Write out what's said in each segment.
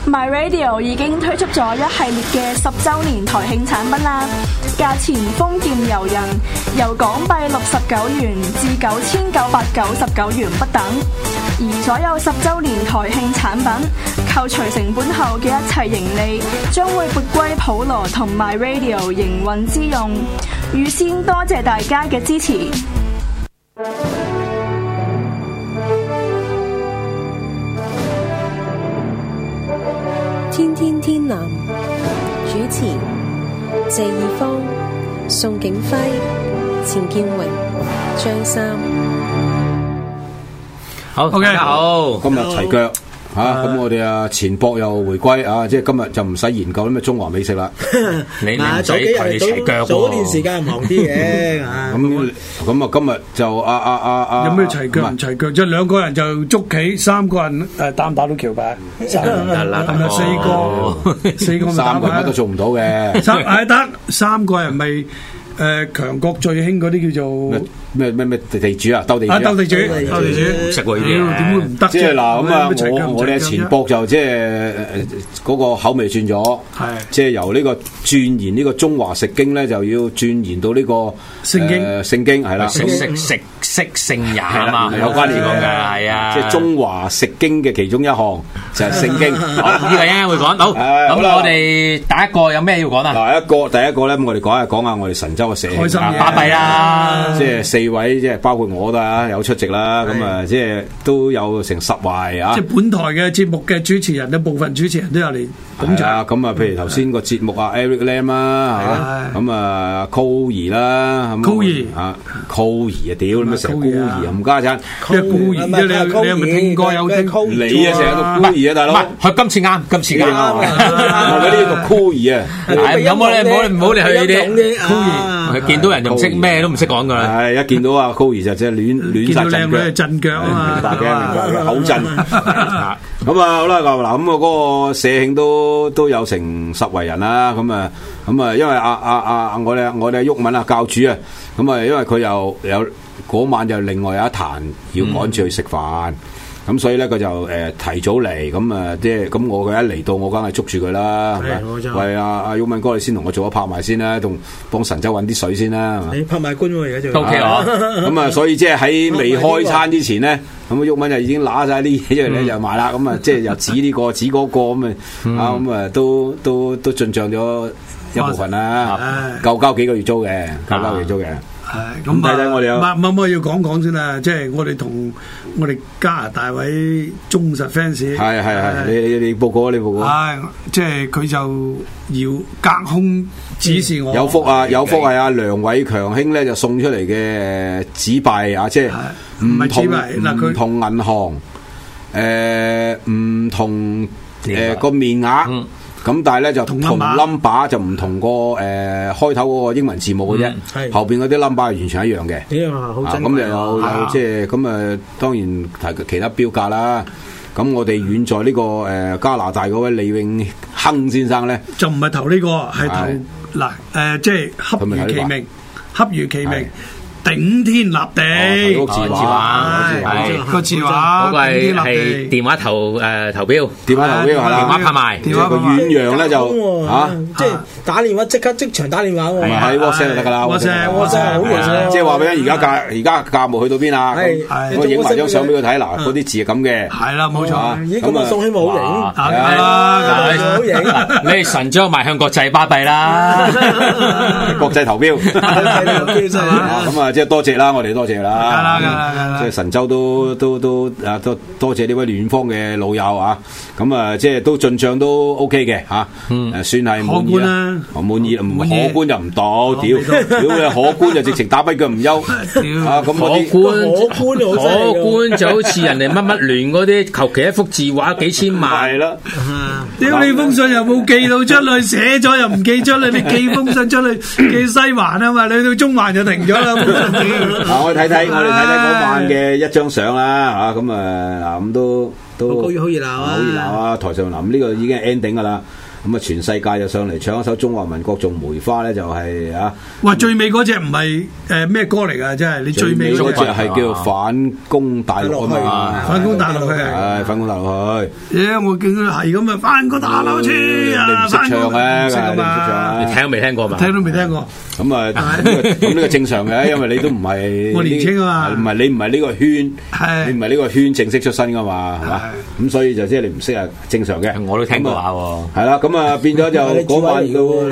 My Radio 已經推出咗一系列嘅10週年台慶產品啦，價錢豐儉由人，由港幣69元至9999元不等。而所有10週年台慶產品扣除成本後嘅一切盈利，將會撥歸普羅同 My Radio 營運之用。預先多謝大家嘅支持。 天天天藍主持謝義方、宋景輝、錢建榮、張三。 好，大家好， 今日齊腳嚇，咁我哋啊錢博又回歸啊，即係今日就唔使研究啲咩中華美食啦。 你唔使攜你齊腳喎。 早段時間忙啲嘅， 咁啊，今日就有咩齊腳唔齊腳？即係兩個人就捉棋，三個人打唔打到橋牌？ 得啦， 係咪四個咪打牌？ 乜都做唔到嘅。 得三個人咪強國最興嗰啲叫做咩地主啊，鬥地主啊， 鬥地主唔識喎呢啲， 點會唔得啫？ 即係嗱咁啊，我哋錢博就即係嗰個口味轉咗，即係由呢個鑽研呢個中華食經咧，就要鑽研到呢個聖經係啦， 食聖也啊嘛， 有關聯嘅係啊， 即係中華食經嘅其中一項就係聖經。 好，呢個一陣會講到。咁我哋第一個有咩要講啊？ 嗱，第一個咧，我哋講下我哋神州嘅社慶， 巴閉啦， 即係4位，即係包括我啦，有出席啦，咁啊，即係都有成10位啊！ 即係本台嘅節目嘅主持人，一部分主持人都有嚟捧場。 咁啊，譬如頭先個節目啊 ，Eric Lam 啦，咁啊 Coir 啦，Coir 啊，屌你咪成日 Coir唔加餐， 咩 Coir 啫？你有冇聽過有聽？ 你啊成日讀 Coir 啊，大佬， 唔係佢今次啱， 我嗰啲讀 Coir 啊， 有冇你唔好你去呢啲 Coir，見到人就唔識咩都唔識講噶啦。 係一見到啊 Coir 就即係亂晒陣腳， 震腳啊嘛， 明白嘅，口震。咁啊好啦，嗱咁嗰個社慶都有成10圍人啦，咁啊，因為我哋毓民啊教主啊，咁啊，因為佢又有嗰晚就另外有一壇要趕住去食飯，咁所以咧佢就提早嚟，咁啊即係咁我佢一嚟到我梗係捉住佢啦，係咪？喂阿毓民哥，你先同我做咗拍賣先啦，同幫神州揾啲水先啦， 你拍賣官喎而家就 OK 啊， 咁啊所以即係喺未開餐之前咧，咁毓民就已經揦晒啲嘢出嚟咧就賣啦，咁啊即係又指呢個指嗰個咁啊，咁啊都進帳咗一部分啦，夠交幾個月租嘅，咁睇睇我哋有乜要講先啦，即係我哋同我哋加拿大位忠實 fans， 係，你報告啊，你報告。 即係佢就要隔空指示我。 有幅係阿梁偉強兄咧就送出嚟嘅紙幣啊，即係唔同銀行，唔同個面額。咁但係咧就同 number 就唔同個開頭嗰個英文字母嘅啫，後邊嗰啲 number 係完全一樣嘅。咁又有即係咁啊，當然提其他標價啦。咁我哋遠在呢個加拿大嗰位李永亨先生咧， 就唔係投呢個，係投嗱即係恰如其名。頂天立地， 個字畫， 個字畫， 嗰個係電話投標， 電話拍賣，個遠洋咧就即係打電話即場打電話喎， 喺 WhatsApp 就得㗎啦 ，WhatsApp 好嘅， 即係話俾你而家價目去到邊啊？我影埋張相俾佢睇，嗱嗰啲字係咁嘅， 係啦冇錯， 咦咁啊宋希冇好型， 好型，你神將邁向國際巴閉啦， 國際投標，咁啊。即係多謝啦，我哋多謝啦，即係神州都多謝呢位遠方嘅老友啊，咁啊即係都進帳都 OK 嘅嚇，算係滿意啦，滿意唔可觀就唔到，屌你可觀就直情打跛腳唔休，啊咁可觀就好似人哋乜聯嗰啲，求其一幅字畫幾千萬， 係啦， 屌你封信又冇寄到出去，寫咗又唔寄出去，你寄封信出去寄西環啊嘛，你去到中環就停咗啦。 我哋睇睇嗰晚嘅一張相啦，咁都好熱鬧啊！ 好熱鬧啊！台上嗱，呢個已經係 ending 噶啦。 咁啊全世界就上嚟唱一首中華民國頌梅花咧，就係啊， 哇！最尾嗰隻唔係咩歌嚟㗎，真係你最尾嗰隻係叫做反攻大陸啊嘛， 反攻大陸去係反攻大陸去。 我見佢係咁啊，反攻大陸去啊！ 你唔識唱咧， 唔識啊嘛， 你聽都未聽過嘛？ 聽都未聽過。 咁啊，咁呢個正常嘅，因為你都唔係我年青啊嘛， 你唔係呢個圈，你唔係呢個圈正式出身噶嘛，係嘛？咁所以就即係你唔識啊，正常嘅。 我都聽過下喎。 係啦，咁啊變咗就嗰晚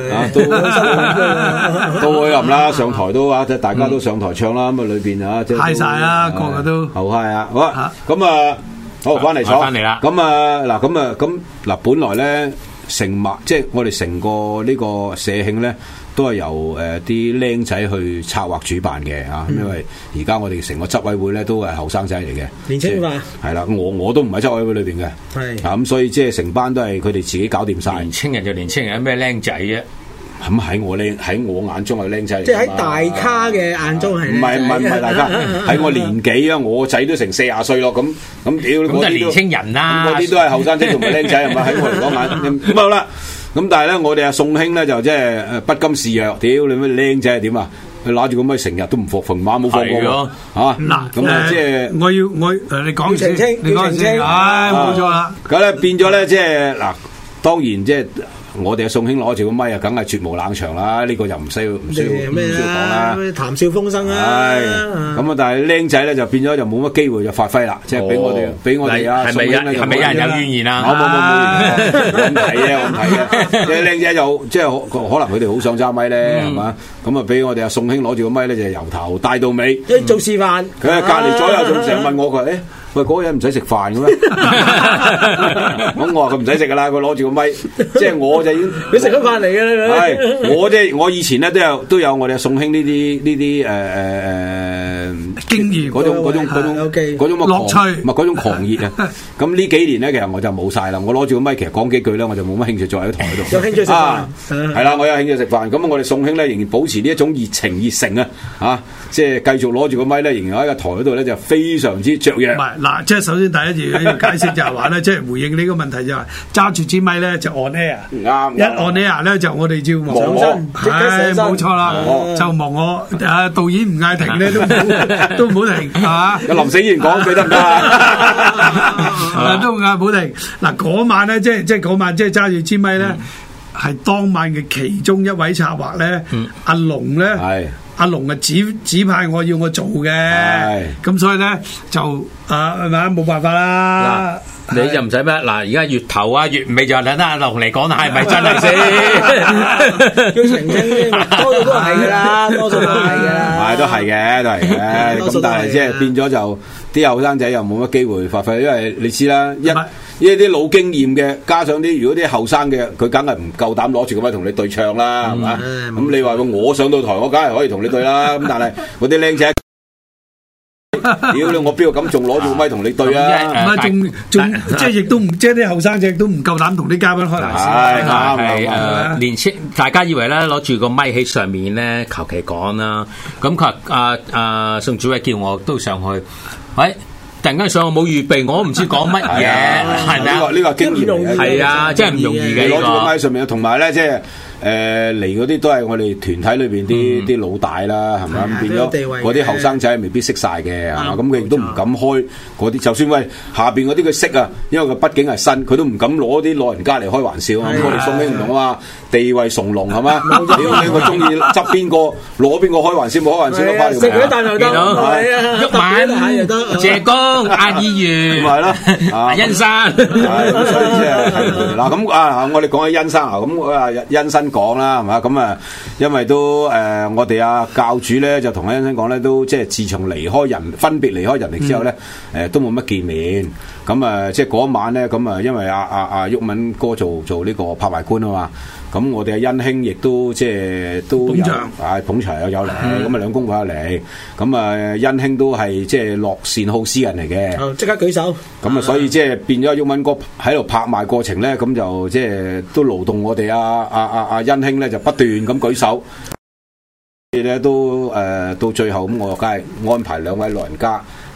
都開林啦，上台都啊，即係大家都上台唱啦，咁啊裏邊啊，即係嗨晒啦，個個都好嗨啊！好啊，咁啊，好翻嚟坐， 翻嚟啦。 咁啊嗱，本來咧即係我哋成個呢個社慶咧。都係由啲僆仔去策劃主辦嘅嚇，因為而家我哋成個執委會咧都係後生仔嚟嘅， 年青化係啦，我都唔喺執委會裏邊嘅，係咁所以即係成班都係佢哋自己搞掂晒。 年青人就年青人，咩僆仔啫？ 咁喺我眼中係僆仔嚟， 即係喺大咖嘅眼中係唔係大家喺我年紀啊，我仔都成40歲咯，咁屌咁就年青人啦， 嗰啲都係後生仔同埋僆仔係咪？喺我嚟講眼咁好啦。咁但係咧，我哋阿宋兄咧就即係不甘示弱，屌你咩僆仔係點啊？佢攞住個咪成日都唔放，逢晚冇放過嚇。嗱咁啊，即係我你講澄清， 你講先，唉冇錯啦。 咁咧變咗咧，即係嗱，當然即係。我哋阿宋兄攞住個咪啊，梗係絕無冷場啦！呢個就唔需要講啦， 談笑風生啦。 係咁啊，但係僆仔咧就變咗就冇乜機會就發揮啦，即係俾我哋啊宋兄咧係咪有人有怨言啊？ 冇咁睇啊！即係僆仔就即係可能佢哋好想揸咪咧，係嘛？咁啊，俾我哋阿宋兄攞住個咪咧，就由頭帶到尾， 做示範。 佢喺隔離左右仲成日問我佢喂，嗰個人唔使食飯嘅咩？咁我話佢唔使食噶啦，佢攞住個咪，即係我就已經你食咗飯嚟嘅啦。 係我以前咧都有我哋宋兄呢啲經驗嗰種樂趣，唔係嗰種狂熱啊！咁呢幾年咧，其實我就冇晒啦。我攞住個咪，其實講幾句咧，我就冇乜興趣再喺台度。 有興趣食飯係啦，我有興趣食飯。咁我哋宋兄咧仍然保持呢一種熱情熱誠啊！嚇，即係繼續攞住個咪咧，仍然喺個台嗰度咧就非常之雀躍。 嗱，即係首先第一樣要解釋就係話咧，即係回應呢個問題就係揸住支咪咧就 on air，一 on air 咧就我哋照忙身，係冇錯啦，就忙我導演唔嗌停咧都唔好停，係嘛？ 有林死賢講佢得唔得啊？ 都唔好停。嗱嗰晚咧，即係嗰晚即係揸住支咪咧，係當晚嘅其中一位策劃咧，阿龍咧。阿龍啊指派我要我做嘅，咁所以咧就係咪冇辦法啦。 你就唔使咩嗱，而家月頭啊月尾就等阿龍嚟講係咪真係先？ 要澄清，多數都係噶啦，多數都係噶啦。 係都係嘅，咁但係即係變咗就啲後生仔又冇乜機會發揮，因為你知啦呢啲老經驗嘅，加上啲如果啲後生嘅，佢梗係唔夠膽攞住個咪同你對唱啦，係嘛？咁你話我上到台，我梗係可以同你對啦。咁但係嗰啲僆仔，屌你，我邊度咁仲攞住個咪同你對啊？ 唔係仲即係亦都唔即係啲後生仔都唔夠膽同啲嘉賓開玩笑。 係年青，大家以為咧攞住個咪喺上面咧求其講啦。咁佢宋主委叫我都上去，喂。突然間上我冇預備，我都唔知講乜嘢，係咪啊？ 呢個經驗嚟嘅， 係啊，真係唔容易嘅。 攞住個咪上面，同埋咧，即係嚟嗰啲都係我哋團體裏邊啲老大啦，係咪啊？變咗嗰啲後生仔未必識晒嘅，係嘛？咁佢亦都唔敢開嗰啲，就算喂下邊嗰啲佢識啊，因為佢畢竟係新，佢都唔敢攞啲老人家嚟開玩笑啊！我哋宋兄唔同啊嘛，地位崇隆係嘛？屌你，我中意執邊個攞邊個開玩笑，冇開玩笑都翻嚟。 食佢一啖就得， 毓民、謝公、阿議員， 咪係咯， 阿恩生。 所以即係嗱咁啊，我哋講起恩生啊，咁恩生講啦，係嘛？咁啊，因為都我哋阿教主咧就同恩生講咧，都即係自從分別離開人哋之後咧，都冇乜見面。咁啊，即係嗰晚咧，咁啊，因為阿毓民哥做呢個拍賣官啊嘛。咁我哋阿恩兄亦都即係都有捧場有嚟，咁啊兩公婆嚟，咁啊恩兄都係即係樂善好施人嚟嘅， 即刻舉手。 咁啊所以即係變咗毓民哥喺度拍賣過程咧，咁就即係都勞動我哋阿恩兄咧就不斷咁舉手，咧都到最後咁我梗係安排兩位老人家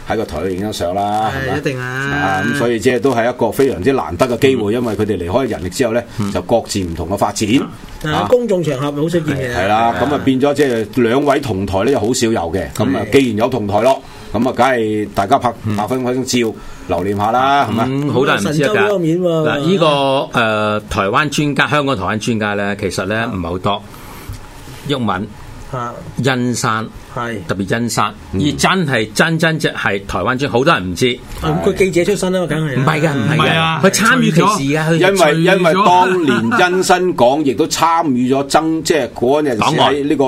喺個台度影張相啦，係咪？ 一定啊！ 咁所以即係都係一個非常之難得嘅機會，因為佢哋離開人力之後咧，就各自唔同嘅發展。 公眾場合好少見嘅。 係啦，咁啊變咗即係兩位同台咧，又好少有嘅。咁啊，既然有同台咯，咁啊，梗係大家拍翻張照留念下啦，係咪？ 好多人唔知㗎。 面嗱，呢個台灣專家，香港台灣專家咧，其實咧唔係好多。毓民、恩山，特別恩山，而真係真正係台灣專，好多人唔知。 佢記者出身啦，梗係唔係㗎，唔係㗎，佢參與其事㗎。 因為當年恩新港亦都參與咗即係嗰陣時喺呢個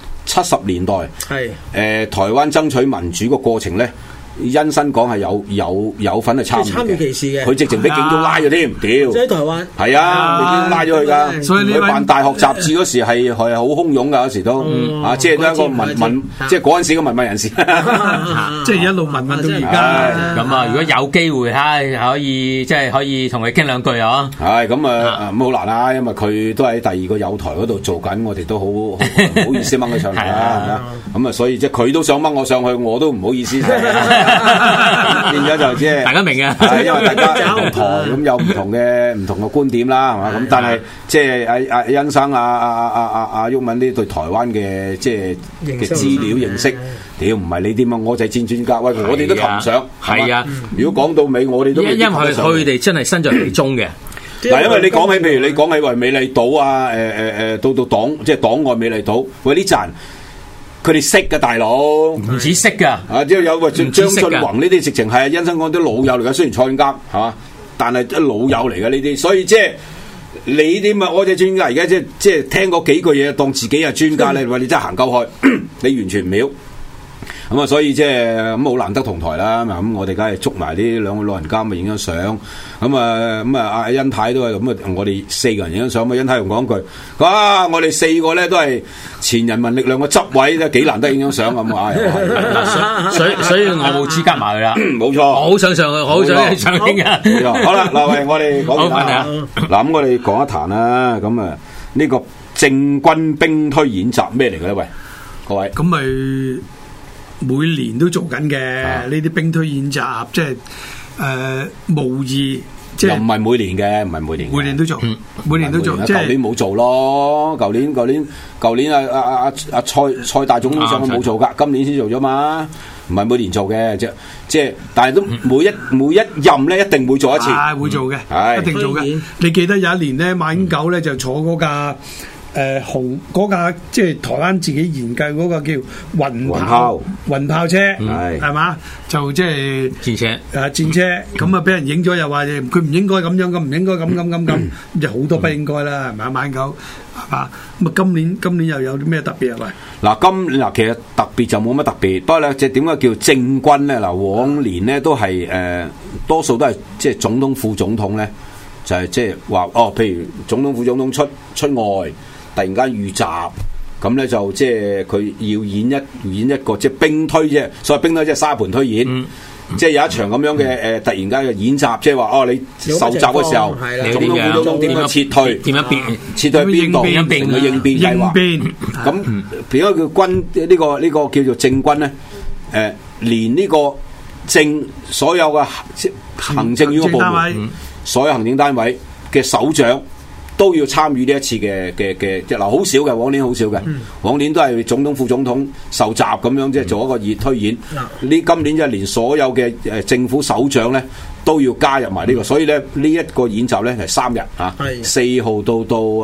70年代，台灣爭取民主個過程咧。恩新港係有份去參與其事嘅， 佢直情俾警察拉咗添，屌！ 即喺台灣係啊，已經拉咗佢㗎。所以佢辦大學雜誌嗰時係好洶湧㗎，嗰時都即係都係一個民，即係嗰陣時嘅民運人士， 即係一路民運到而家。 咁啊，如果有機會可以即係可以同佢傾兩句啊。 係咁啊，咁好難啦，因為佢都喺第二個友台嗰度做緊，我哋都好唔好意思掹佢上嚟啦，係咪？咁啊，所以即係佢都想掹我上去，我都唔好意思。變咗就即係大家明嘅， 因為大家唔同台咁有唔同嘅觀點啦，係嘛？咁但係即係阿恩生阿毓民呢對台灣嘅即係嘅資料認識，屌唔係你點啊？我就係戰專家，喂我哋都談唔上， 係啊！ 如果講到尾，我哋都因為佢哋真係身在其中嘅。 嗱，因為你講起，譬如你講起為美麗島啊，到即係黨外美麗島，喂呢陣。佢哋識嘅大佬， 唔止識噶， 即係有張俊宏呢啲直情係恩生講啲老友嚟嘅，雖然坐緊監係嘛，但係啲老友嚟嘅呢啲，所以即係你啲咪我哋專家而家即係聽嗰幾句嘢當自己係專家咧，話你真係行鳩開，你完全唔曉。咁啊，所以即係咁好難得同台啦。咁我哋梗係捉埋呢兩位老人家咪影張相。咁啊，阿恩太都係咁啊，我哋4個人影張相。咁恩太又講句：哇！我哋4個咧都係前人民力量嘅執位，都幾難得影張相咁啊！ 所以我冇資格埋佢啦。 冇錯， 我好想上去，好想上影啊！ 好啦，嗱，喂，我哋講完啦。嗱，咁我哋講一壇啦。咁啊，呢個政軍兵推演習咩嚟嘅咧？喂，各位， 咁咪？每年都做緊嘅呢啲兵推演習，即係模擬，即係又唔係每年嘅，唔係每年， 每年都做，每年都做。即係舊年冇做咯，舊年蔡大總統上去冇做噶，今年先做咗嘛，唔係每年做嘅，即係，但係都每一任咧一定會做一次， 會做嘅，一定做嘅。你記得有一年咧，馬英九咧就坐嗰架。紅嗰架即係台灣自己研究嗰個叫雲炮車，係嘛？就即係戰車， 戰車咁啊！俾人影咗又話佢唔應該咁樣，咁唔應該咁，就好多不應該啦，係咪啊？馬英九係嘛？咁啊，今年又有啲咩特別啊？喂， 嗱其實特別就冇乜特別，不過咧即係點解叫政軍咧？嗱，往年咧都係多數都係即係總統副總統咧，就係即係話譬如總統副總統出外。突然間遇襲，咁咧就即係佢要演一個即係兵推啫，所謂兵推即係沙盤推演，即係有一場咁樣嘅突然間嘅演習，即係話你受襲嘅時候，總統副總統點樣撤退，點樣撤退邊度，點樣應變計劃。咁點解叫軍呢個叫做政軍咧？連呢個所有嘅行政院嘅部門，所有行政單位嘅首長。都要參與呢一次嘅即係嗱，好少嘅，往年好少嘅，往年都係總統副總統受襲咁樣，即係做一個熱推演。今年即係連所有嘅政府首長咧都要加入埋呢個，所以咧呢一個演習咧係3日啊，4號到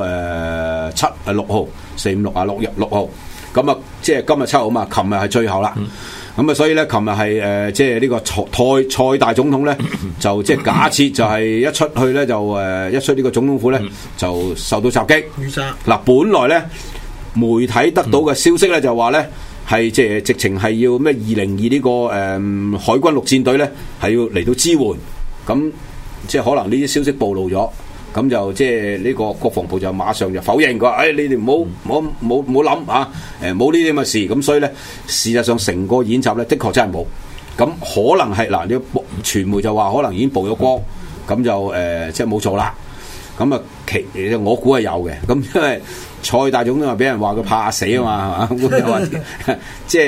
6號，4、5、6啊6號，咁啊即係今日7號嘛，琴日係最後啦。咁啊，所以咧，琴日係即係呢個蔡大總統咧，就即係假設就係一出去咧，就一出呢個總統府咧，就受到襲擊。嗱，本來咧媒體得到嘅消息咧，就話咧係即係直情係要咩202呢個海軍陸戰隊咧係要嚟到支援，咁即係可能呢啲消息暴露咗。咁就即係呢個國防部就馬上就否認，佢話：你哋唔好諗嚇，冇呢啲咁嘅事。咁所以咧，事實上成個演習咧，的確真係冇。咁可能係嗱，啲傳媒就話可能已經曝咗光，咁就即係冇做啦。咁啊，我估係有嘅。咁因為蔡大總統話俾人話佢怕死啊嘛，係嘛？即係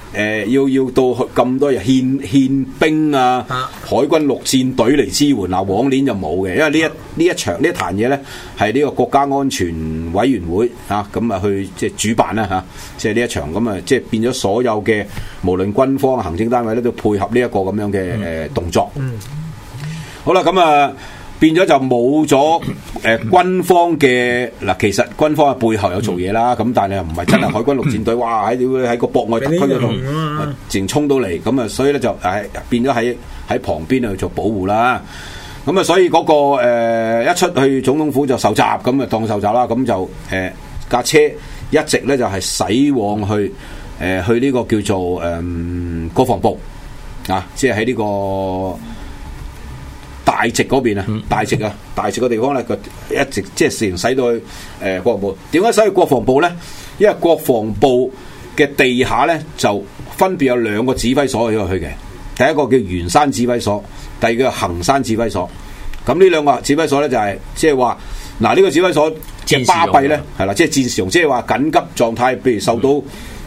要到去咁多日獻兵啊，海軍陸戰隊嚟支援嗱，往年就冇嘅，因為呢一壇嘢咧係呢個國家安全委員會咁啊去即係主辦啦嚇，即係呢一場咁啊，即係變咗所有嘅無論軍方行政單位咧都配合呢一個咁樣嘅動作。好啦，咁啊。變咗就冇咗軍方嘅嗱，其實軍方嘅背後有做嘢啦，咁但係又唔係真係海軍陸戰隊，哇喺個博愛特區嗰度淨衝到嚟，咁啊所以咧就變咗喺旁邊去做保護啦。咁啊所以嗰個一出去總統府就受襲，咁啊當受襲啦，咁就架車一直咧就係駛往去呢個叫做國防部即係喺呢個大直嗰邊大直嘅地方咧，佢一直即係成使到去國防部。點解使去國防部咧？因為國防部嘅地下咧就分別有兩個指揮所去嘅。第一個叫圓山指揮所，第二個衡山指揮所。咁呢兩個指揮所咧就係即係話嗱，呢個指揮所嘅巴閉咧係啦，即係戰時用，即係話緊急狀態，譬如受到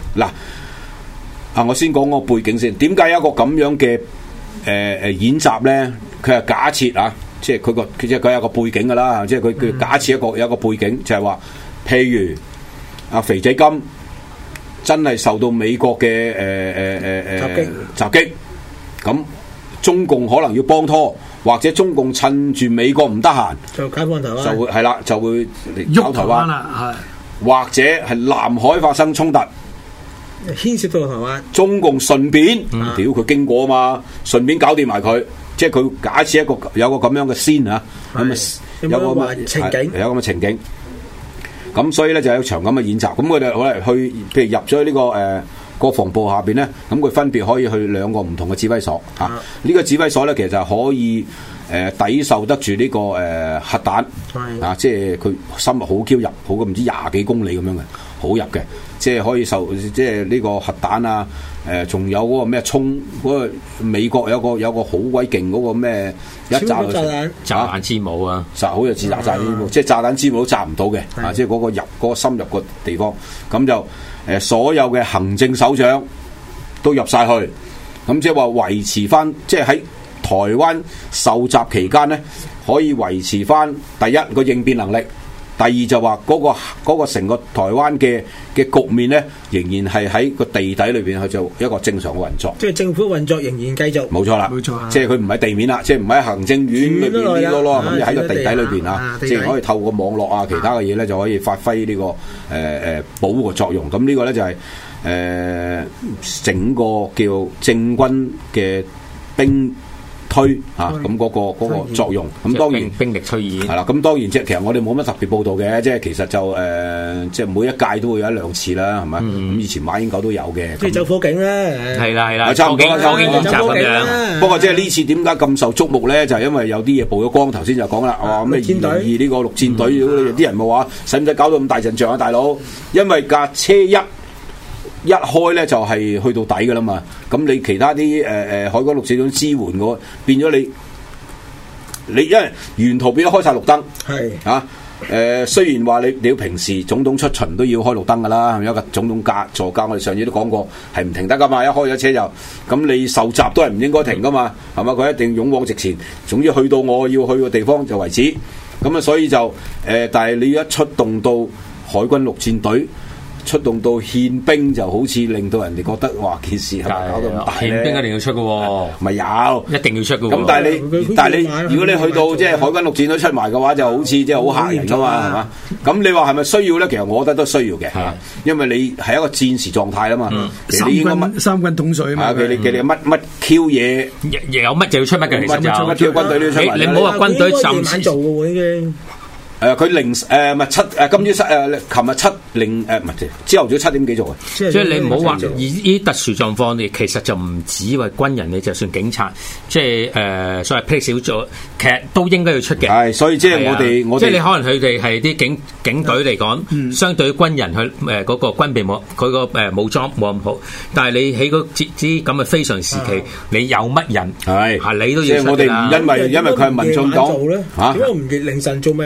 我先講個背景先。點解有一個咁樣嘅演習咧？佢係假設即係佢有個背景噶啦，即係佢假設有一個背景，就係話，譬如阿肥仔金真係受到美國嘅襲擊，咁中共可能要幫拖，或者中共趁住美國唔得閒， 就解放台灣， 就會係啦，就會嚟搞台灣啦，或者係南海發生衝突， 牽涉到台灣， 中共順便屌佢經過啊嘛，順便搞掂埋佢。即係佢假設有個咁樣嘅先咁有個情景，有咁嘅情景。咁所以咧就有一場咁嘅演習。咁佢哋可能去，譬如入咗呢個國防部下邊咧，咁佢分別可以去兩個唔同嘅指揮所呢個指揮所咧其實就可以抵受得住呢個核彈即係佢深入好 Q 入，好過唔知20幾公里咁樣嘅，好入嘅，即係可以受即係呢個核彈啊。仲有嗰個咩衝嗰個美國有個好鬼勁嗰個咩一炸彈之母炸好似自炸之母，即係炸彈之母都炸唔到嘅即係嗰個深入個地方，咁就所有嘅行政首長都入晒去，咁即係話維持翻，即係喺台灣受襲期間咧，可以維持翻第一個應變能力。第二就話嗰個成個台灣嘅局面咧，仍然係喺個地底裏邊去做一個正常嘅運作。 即係政府運作仍然繼續。 冇錯啦，即係佢唔喺地面啦，即係唔喺行政院裏邊啲咯，咁就喺個地底裏邊即係可以透過網絡其他嘅嘢咧，就可以發揮呢個保護嘅作用。咁呢個咧就係整個叫政軍嘅兵推咁嗰個作用，咁當然兵力推演係啦。咁當然即係其實我哋冇乜特別報導嘅，即係其實就即係每一屆都會有一兩次啦，係咪？咁以前馬英九都有嘅， 即係走火警啦， 係啦， 差唔多走火警咁樣。 不過即係呢次點解咁受矚目咧？就係因為有啲嘢曝咗光，頭先就講啦，咩2002呢個陸戰隊，啲人咪話使唔使搞到咁大陣仗啊，大佬？因為架車一開咧就係去到底噶啦嘛，咁你其他啲海軍陸戰隊支援嘅，變咗你因為沿途變咗開晒綠燈，係雖然話你要平時總統出巡都要開綠燈噶啦，係咪？有個總統座駕我哋上次都講過係唔停得噶嘛，一開咗車就咁你受襲都係唔應該停噶嘛，係嘛？佢一定勇往直前，總之去到我要去嘅地方就為止，咁啊所以就但係你一出動到海軍陸戰隊。出動到憲兵就好似令到人哋覺得哇件事係咪搞到咁大咧？ 憲兵一定要出嘅喎， 咪有一定要出嘅喎。 咁但係你如果你去到即係海軍陸戰隊出埋嘅話，就好似即係好嚇人㗎嘛，係嘛？咁你話係咪需要咧？其實我覺得都需要嘅，因為你係一個戰時狀態啊嘛。 三軍統帥啊嘛。 佢哋乜 Q 嘢， 有乜就要出乜嘅，其實就乜 Q 軍隊都要出埋。 你唔好話軍隊甚至做嘅喎已經。 佢零咪七今朝琴日7零唔係朝頭早7點幾做嘅， 即係你唔好話依特殊狀況，你其實就唔止為軍人，你就算警察，即係所謂霹靂小組，其實都應該要出嘅。 係，所以即係我哋即係你可能佢哋係啲警隊嚟講，相對於軍人佢嗰個軍備冇佢個武裝冇咁好，但係你喺嗰啲咁嘅非常時期，你有乜人係你都要出㗎啦。 即係我哋唔因為佢係民眾黨嚇，點解唔凌晨做咪唔會影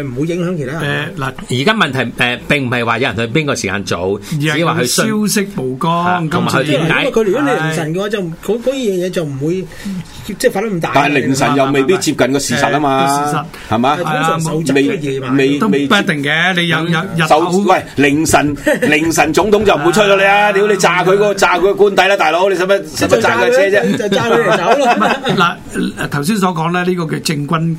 響其他人？ 嗱， 而家問題並唔係話有人去邊個時間做，只係話佢消息曝光， 同埋佢點解？ 佢如果你凌晨嘅話，就嗰樣嘢就唔會即係發得咁大。 但係凌晨又未必接近個事實啊嘛，係嘛？ 通常手執嘅夜晚都不一定嘅，你有日頭喂凌晨總統就唔會出咗你啊！屌你炸佢個官邸啦，大佬，你使乜炸佢車啫？ 就炸佢嚟走咯。 嗱，頭先所講咧，呢個叫政軍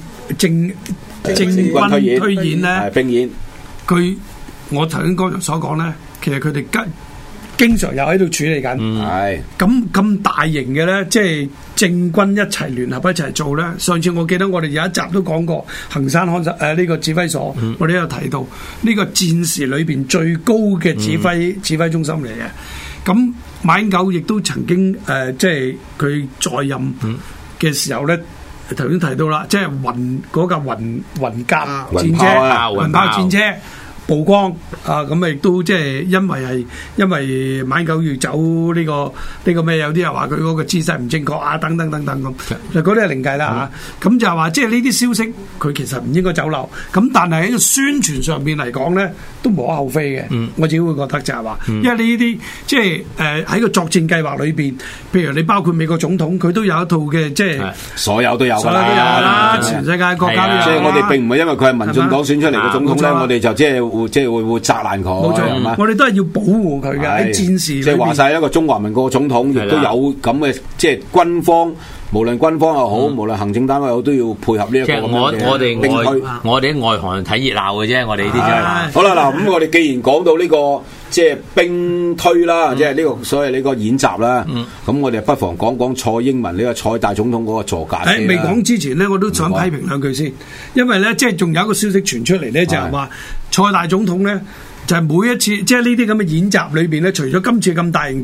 推演咧， 兵演。 我頭先剛才所講咧，其實佢哋經常又喺度處理緊。 係咁大型嘅咧，即係政軍一齊聯合一齊做咧。上次我記得我哋有一集都講過衡山看守呢個指揮所，我哋都有提到呢個戰時裏邊最高嘅指揮中心嚟嘅。咁馬英九亦都曾經即係佢在任嘅時候咧，頭先提到啦，即係嗰架雲甲戰車、雲炮戰車曝光啊！咁亦都即係因為馬英九要走呢個咩？有啲人話佢嗰個姿勢唔正確啊，等等咁，嗱嗰啲係另計啦嚇。咁就係話即係呢啲消息，佢其實唔應該走漏。咁但係喺個宣傳上邊嚟講咧，都無可厚非嘅。我自己會覺得就係話，因為呢啲即係喺個作戰計劃裏邊，譬如你包括美國總統，佢都有一套嘅即係所有都有㗎啦，全世界國家都有。 即係我哋並唔係因為佢係民進黨選出嚟嘅總統咧，我哋就即係會砸爛佢。 冇錯，我哋都係要保護佢嘅喺戰時。 即係話晒一個中華民國總統，亦都有咁嘅即係軍方，無論軍方又好，無論行政單位又好，都要配合呢一個咁樣嘅兵推。 我哋喺外行睇熱鬧嘅啫，我哋呢啲就係。 好啦，嗱咁我哋既然講到呢個即係兵推啦，即係呢個所謂呢個演習啦，咁我哋不妨講講蔡英文呢個蔡大總統嗰個座駕。 未講之前呢，我都想批評兩句先，因為咧即係仲有一個消息傳出嚟咧，就係話蔡大總統咧就係每一次即係呢啲咁嘅演習裏邊咧，除咗今次咁大型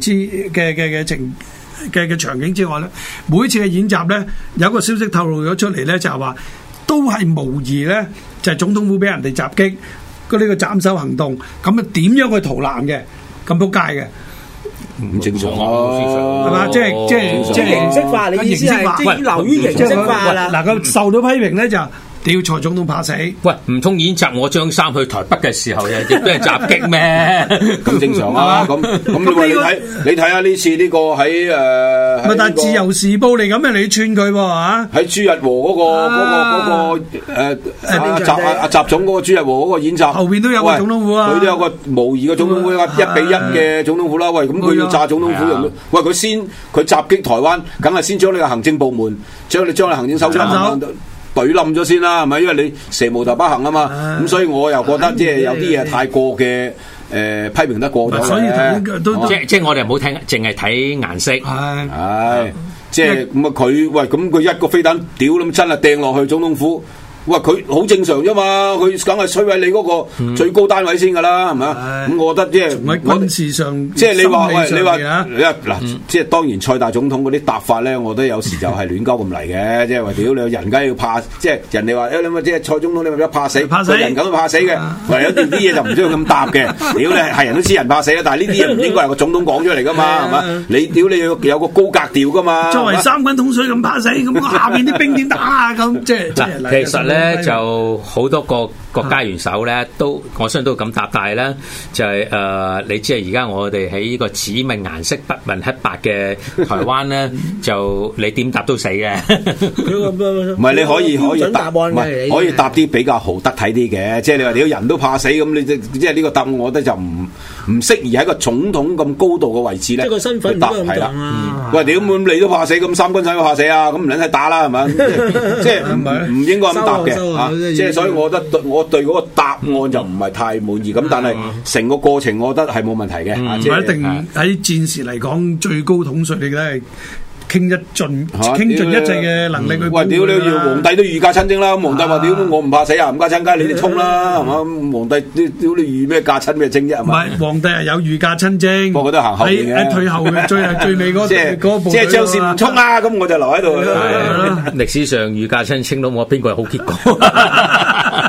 嘅場景之外咧，每一次嘅演習咧，有一個消息透露咗出嚟咧，就係話都係模擬咧，就係總統府俾人哋襲擊，呢個斬首行動，咁啊點樣去逃難嘅，咁撲街嘅， 唔正常咯， 係嘛？即係形式化，你意思係即係流於形式化啦。 嗱，佢受到批評咧就。屌蔡總統怕死！ 喂，唔通演習我張三去台北嘅時候亦都係襲擊咩？ 咁正常啊！咁你睇下呢次呢個喺咪但係自由時報嚟咁樣嚟串佢喎嚇？ 喺朱日和嗰個習總嗰個朱日和嗰個演習， 後邊都有個總統府啊！ 佢都有個模擬嘅總統府1:1嘅總統府啦。喂，咁佢要炸總統府，喂佢襲擊台灣，梗係先將你個行政部門，將你行政首長懟冧咗先啦，係咪？因為你蛇無頭不行啊嘛，咁所以我又覺得即係有啲嘢太過嘅批評得過咗。 所以即係我哋唔好睇，淨係睇顏色。 係即係咁啊！佢一個飛彈屌咁真係掟落去總統府。喂，佢好正常啫嘛，佢梗係摧毀你嗰個最高單位先噶啦，係咪啊？咁我覺得即係喺軍事上， 即係你話嗱，即係當然蔡大總統嗰啲答法咧，我覺得有時就係亂鳩咁嚟嘅，即係話屌你人梗要怕，即係人哋話你咪即係蔡總統你咪怕死，人咁都怕死嘅，唯有啲嘢就唔需要咁答嘅。屌你係人都知人怕死啦，但係呢啲嘢唔應該係個總統講出嚟噶嘛，係嘛？你屌你要有個高格調噶嘛。 作為三軍統帥咁怕死，咁下邊啲兵點打啊？咁即係其實咧就好多個國家元首咧，都我相信都咁答，但係咧就係你知啊，而家我哋喺呢個指明顏色不問黑白嘅台灣咧，就你點答都死嘅。 唔係你可以答，可以答啲比較好得體啲嘅，即係你話你人都怕死咁，你即係呢個答案，我覺得就唔適宜喺個總統咁高度嘅位置咧。 即係個身份唔得咁重啊！ 喂，屌咁你都怕死，咁三軍使都怕死啊？咁唔撚使打啦，係咪？即係唔應該咁答嘅。即係所以，我覺得我對嗰個答案就唔係太滿意。咁但係成個過程，我覺得係冇問題嘅。 唔一定喺戰時嚟講，最高統帥你都係傾盡一切嘅能力去。 喂，屌你！皇帝都御駕親征啦，皇帝話：屌我唔怕死啊，唔駕親街你哋衝啦，係嘛？皇帝屌你御咩駕親咩征啫？係嘛？ 唔係皇帝係有御駕親征， 不過都行後邊嘅。 喺退後嘅最尾嗰即係將士唔衝啊！咁我就留喺度。 歷史上御駕親征都冇邊個係好結果。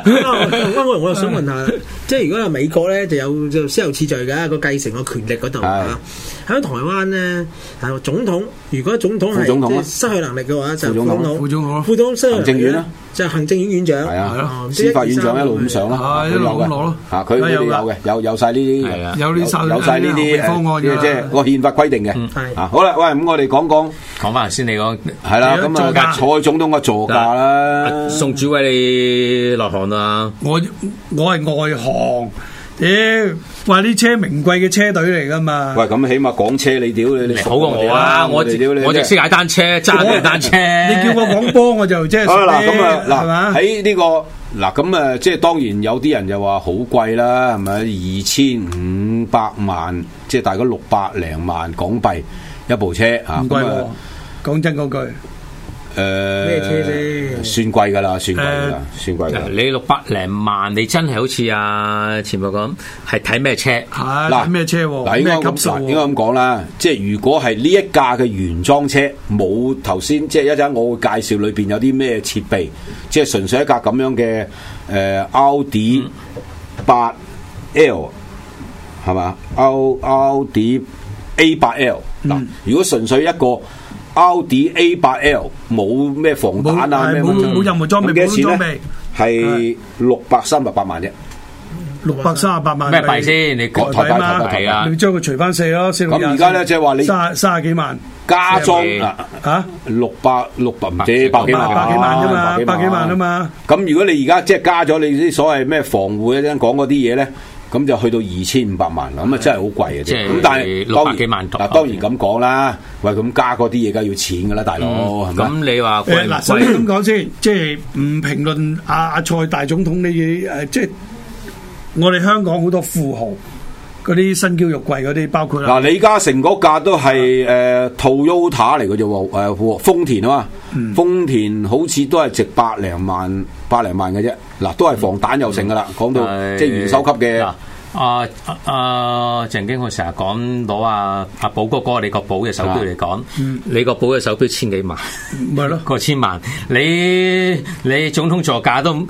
我又想問下，即係如果係美國咧，就有先後次序嘅個繼承個權力嗰度啊。喺台灣咧，係總統，如果總統係即係失去能力嘅話，就副總統失去能力咧，就行政院院長。係啊， 司法院長一路咁上啦， 一路咁攞咯。 嚇，佢哋有嘅，有晒呢啲，有晒呢啲方案， 即係個憲法規定嘅。啊，好啦，喂，咁我哋講翻先，你講係啦，咁啊，蔡總統嘅座駕啦， 宋主委你內行啊？ 我係外行。話啲車名貴嘅車隊嚟噶嘛？ 喂，咁起碼講車你屌你好過我啊！我就識踩單車，揸嘅單車。 你叫我講波，我就即係嗱咁啊嗱喺呢個嗱咁啊，即係當然有啲人就話好貴啦，係咪？2500萬，即係大概600零萬港幣一部車啊！ 唔貴喎，講真嗰句。 咩車啫？ 算貴噶啦，算貴噶。 你600零萬，你真係好似前輩講，係睇咩車？ 睇咩車？ 嗱，應該咁講啦。即係如果係呢一架嘅原裝車，冇頭先即係一陣我會介紹裏邊有啲咩設備，即係純粹一架咁樣嘅Audi 8L 係嘛？Audi A8L 嗱，如果純粹一個Audi A8L 冇咩防彈啊， 冇任何裝備， 幾多錢咧？係638萬啫。 638萬咩幣先？你國台幣啊？ 你將佢除翻4咯， 咁而家咧即係話你 30幾萬加裝啊600唔知百幾萬啫嘛，百幾萬啊嘛。 咁如果你而家即係加咗你啲所謂咩防護一陣講嗰啲嘢咧？咁就去到2500萬啦，咁啊真係好貴嘅啫。咁但係 600幾萬， 當然咁講啦。喂，咁加嗰啲嘢梗係要錢噶啦，大佬係咪？ 咁你話貴唔貴？ 首先咁講先，即係唔評論阿蔡大總統呢啲即係我哋香港好多富豪嗰啲身嬌肉貴嗰啲，包括李嘉誠嗰架都係Toyota 嚟嘅啫喎，豐田啊嘛，豐田好似都係值百零萬嘅啫。嗱，都係防彈又成噶啦，講到即係元首級嘅。 鄭經佢成日講攞阿寶哥你個寶嘅手錶嚟講，你個寶嘅手錶千幾萬， 咪咯， 過千萬，你總統座駕都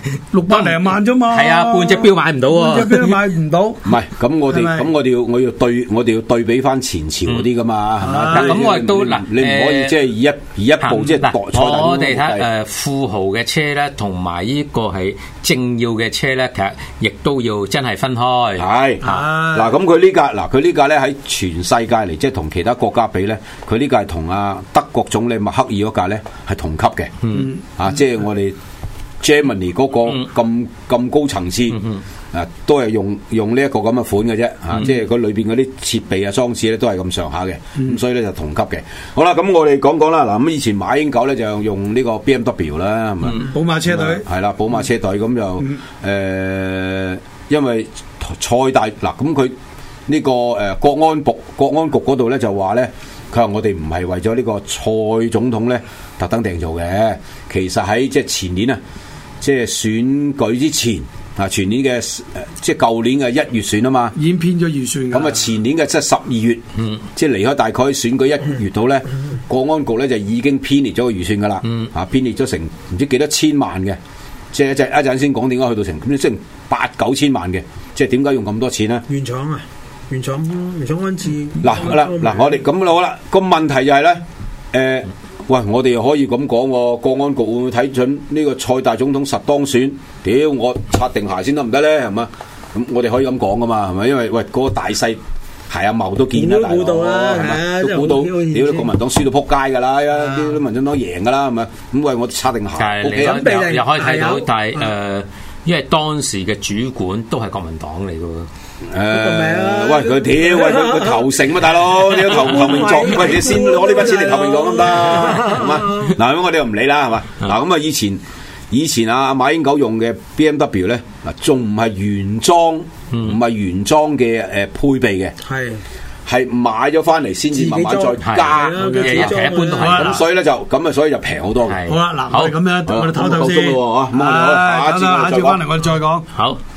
600零萬啫嘛， 係啊，半隻錶買唔到喎， 半隻錶買唔到。 唔係，咁我哋要對比翻前朝嗰啲噶嘛，係嘛？ 咁我亦都嗱， 你唔可以即係以一部即係我哋睇富豪嘅車咧，同埋呢個係政要嘅車咧，其實亦都要真係分開。 係嗱，咁佢呢架咧喺全世界嚟，即係同其他國家比咧，佢呢架係同德國總理默克爾嗰架咧係同級嘅。即係我哋 Germany 嗰個咁高層次，都係用呢一個咁嘅款嘅啫。即係佢裏邊嗰啲設備啊裝置咧都係咁上下嘅，咁所以咧就同級嘅。好啦，咁我哋講啦，嗱，咁以前馬英九咧就用呢個 BMW 啦，係咪？ 寶馬車隊係啦，寶馬車隊咁就因為蔡大嗱，咁佢呢個國安局嗰度咧就話咧，佢話我哋唔係為咗呢個蔡總統咧特登訂做嘅，其實喺即係前年啊，即係選舉之前前年嘅即係舊年嘅1月選啊嘛， 已經編咗預算。 咁啊前年嘅即係12月，即係離開大概選舉1月度咧，國安局咧就已經編列咗個預算噶啦，編列咗成唔知幾多千萬嘅。即係一陣先講點解去到成咁，即係8-9千萬嘅，即係點解用咁多錢咧？ 原廠安置嗱，我哋咁好啦，個問題就係咧，喂，我哋又可以咁講喎，國安局會唔會睇準呢個蔡大總統實當選？屌，我擦定鞋先得唔得咧？係嘛？咁我哋可以咁講噶嘛？係咪？因為喂嗰個大勢係阿茂都見啦，大佬係咪？都估到，屌你國民黨輸到撲街㗎啦，啲民進黨贏㗎啦，係咪？咁喂，我擦定鞋，OK 啊？ 又可以睇到，但係因為當時嘅主管都係國民黨嚟㗎喎。 喂，佢屌，喂佢投誠嘛，大佬，你投名狀，喂，你先攞呢筆錢嚟投名狀咁得，係嘛？嗱，咁我哋又唔理啦，係嘛？嗱，咁啊，以前啊，馬英九用嘅 BMW 咧，嗱，仲唔係原裝，唔係原裝嘅配備嘅，係買咗翻嚟先至慢慢再加嘅，一般都係咁，所以咧就咁啊，所以就平好多嘅。 好啦，嗱，我哋咁樣，我哋唞唞先， 下一節翻嚟我哋再講。 好。